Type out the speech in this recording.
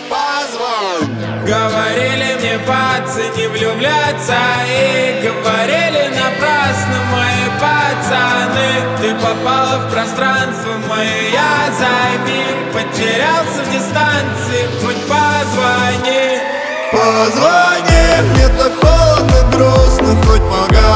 позвонь. Говорили мне, пацы, не влюбляться. И говорили напрасно мои пацаны. Ты попала в пространство мое, я за миг потерялся в дистанции. Хоть позвони. Позвони, мне так холодно, грустно, хоть погадай.